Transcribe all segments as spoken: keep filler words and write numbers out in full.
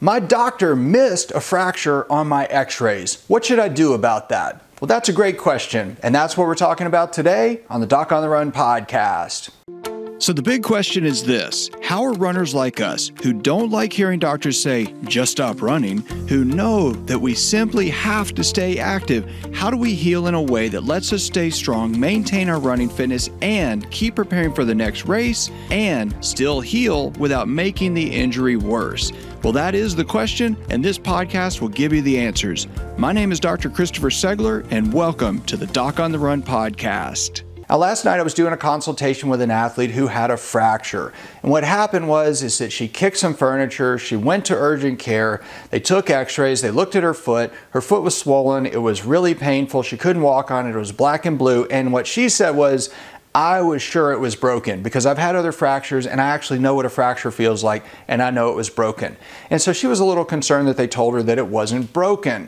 My doctor missed a fracture on my x-rays. What should I do about that? Well, that's a great question, and that's what we're talking about today on the Doc on the Run podcast. So the big question is this: how are runners like us, who don't like hearing doctors say, just stop running, who know that we simply have to stay active, how do we heal in a way that lets us stay strong, maintain our running fitness, and keep preparing for the next race, and still heal without making the injury worse? Well, that is the question, and this podcast will give you the answers. My name is Doctor Christopher Segler, and welcome to the Doc on the Run podcast. Now, last night I was doing a consultation with an athlete who had a fracture. And what happened was is that she kicked some furniture, she went to urgent care, they took x-rays, they looked at her foot, her foot was swollen, it was really painful, she couldn't walk on it, it was black and blue, and what she said was, I was sure it was broken because I've had other fractures and I actually know what a fracture feels like and I know it was broken. And so she was a little concerned that they told her that it wasn't broken.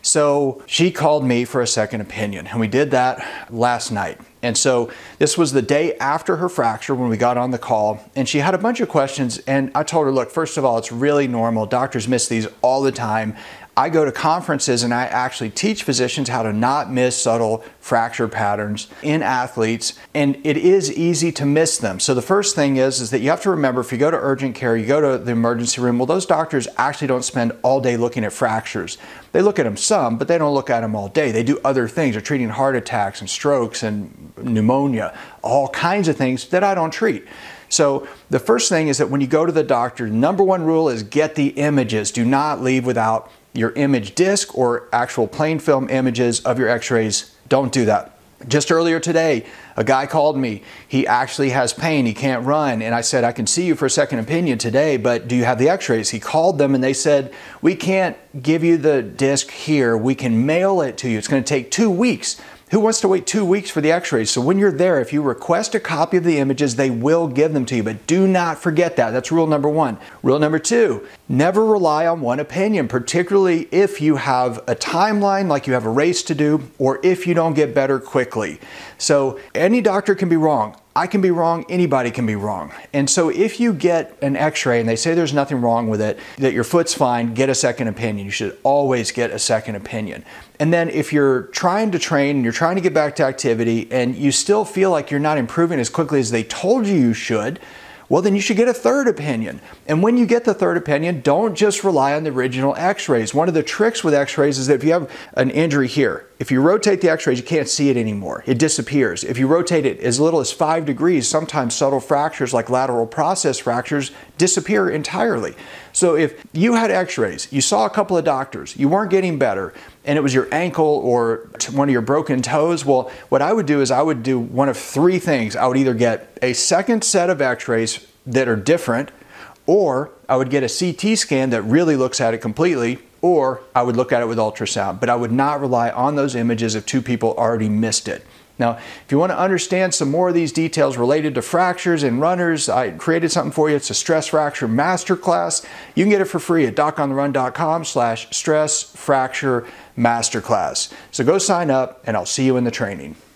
So she called me for a second opinion, and we did that last night. And so this was the day after her fracture when we got on the call, and she had a bunch of questions, and I told her, look, first of all, it's really normal. Doctors miss these all the time. I go to conferences and I actually teach physicians how to not miss subtle fracture patterns in athletes, and it is easy to miss them. So the first thing is, is that you have to remember, if you go to urgent care, you go to the emergency room, well, those doctors actually don't spend all day looking at fractures. They look at them some, but they don't look at them all day. They do other things. They're treating heart attacks and strokes and pneumonia, all kinds of things that I don't treat. So the first thing is that when you go to the doctor, number one rule is get the images. Do not leave without your image disc or actual plain film images of your x-rays. Don't do that. Just earlier today, a guy called me. He actually has pain. He can't run. And I said, I can see you for a second opinion today, but do you have the x-rays? He called them and they said, we can't give you the disc here. We can mail it to you. It's going to take two weeks. Who wants to wait two weeks for the x-rays? So when you're there, if you request a copy of the images, they will give them to you. But do not forget that. That's rule number one. Rule number two, never rely on one opinion, particularly if you have a timeline, like you have a race to do, or if you don't get better quickly. So any doctor can be wrong. I can be wrong, anybody can be wrong. And so if you get an x-ray and they say there's nothing wrong with it, that your foot's fine, get a second opinion. You should always get a second opinion. And then if you're trying to train and you're trying to get back to activity and you still feel like you're not improving as quickly as they told you you should, well, then you should get a third opinion. And when you get the third opinion, don't just rely on the original x-rays. One of the tricks with x-rays is that if you have an injury here, if you rotate the x-rays, you can't see it anymore. It disappears. If you rotate it as little as five degrees, sometimes subtle fractures like lateral process fractures disappear entirely. So if you had x-rays, you saw a couple of doctors, you weren't getting better, and it was your ankle or one of your broken toes, well, what I would do is I would do one of three things. I would either get a second set of x-rays that are different, or I would get a C T scan that really looks at it completely, or I would look at it with ultrasound. But I would not rely on those images if two people already missed it. Now, if you want to understand some more of these details related to fractures and runners, I created something for you. It's a stress fracture masterclass. You can get it for free at docontherun.com slash stress fracture masterclass. So go sign up and I'll see you in the training.